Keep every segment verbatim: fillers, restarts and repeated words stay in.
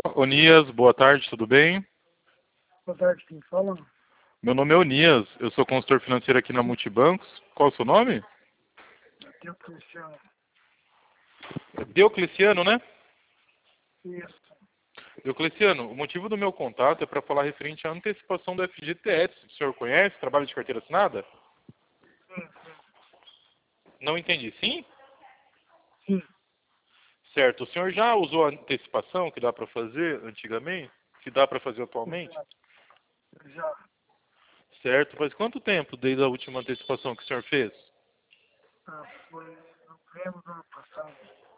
Onias, boa tarde, tudo bem? Boa tarde, quem fala? Meu nome é Onias, eu sou consultor financeiro aqui na Multibancos. Qual é o seu nome? Diocleciano. Diocleciano, né? Isso. Diocleciano, o motivo do meu contato é para falar referente à antecipação do F G T S. O senhor conhece? Trabalho de carteira assinada? Sim, sim. Não entendi. Sim? Sim. Certo. O senhor já usou a antecipação que dá para fazer antigamente? Que dá para fazer atualmente? Já. Já. Certo. Faz quanto tempo desde a última antecipação que o senhor fez? Ah, foi em novembro do ano passado.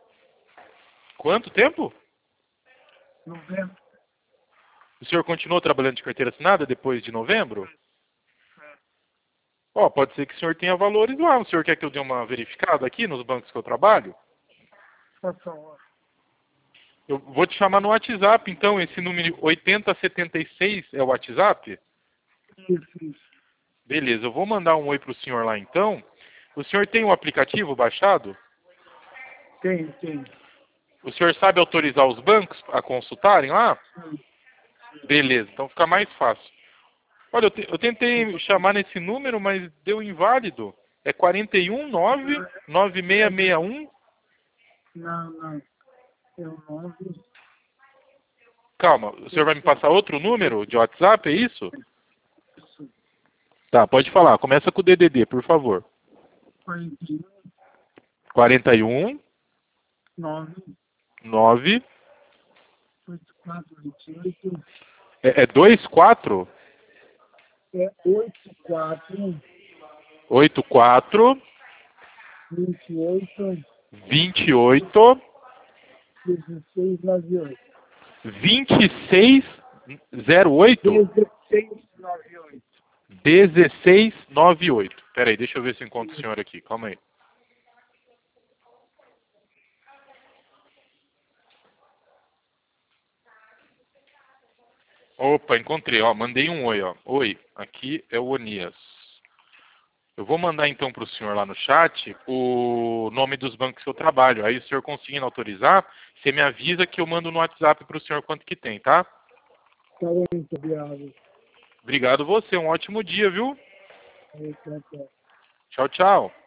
Quanto tempo? Novembro. O senhor continuou trabalhando de carteira assinada depois de novembro? É. Ó, pode ser que o senhor tenha valores lá. O senhor quer que eu dê uma verificada aqui nos bancos que eu trabalho? Por favor. Eu vou te chamar no WhatsApp, então. Esse número oitenta setenta e seis é o WhatsApp? Isso, isso. Beleza, eu vou mandar um oi para o senhor lá, então. O senhor tem um aplicativo baixado? Tem, tem. O senhor sabe autorizar os bancos a consultarem lá? Sim. Beleza, então fica mais fácil. Olha, eu, te, eu tentei chamar nesse número, mas deu inválido. É quatro um nove nove seis seis um. Não, não. É o nove. Calma, o senhor vai me passar outro número de WhatsApp, é isso? Isso. Tá, pode falar. Começa com o D D D, por favor. quarenta e um, quarenta e um, nove, nove, oitenta e quatro, vinte e oito. é, é vinte e quatro, É oitenta e quatro, oitenta e quatro, vinte e oito, vinte e oito, dezesseis, noventa e oito. vinte e seis, zero oito, dezesseis, noventa e oito. dezesseis, noventa e oito. Pera aí, deixa eu ver se eu encontro o senhor aqui. Calma aí. Opa, encontrei, ó. Mandei um oi, ó. Oi, aqui é o Onias. Eu vou mandar então para o senhor lá no chat o nome dos bancos que eu trabalho. Aí o senhor conseguindo autorizar, você me avisa que eu mando no WhatsApp para o senhor quanto que tem, tá? Tá bom, muito obrigado. Obrigado você, um ótimo dia, viu? Aí, tchau, tchau. Tchau, tchau.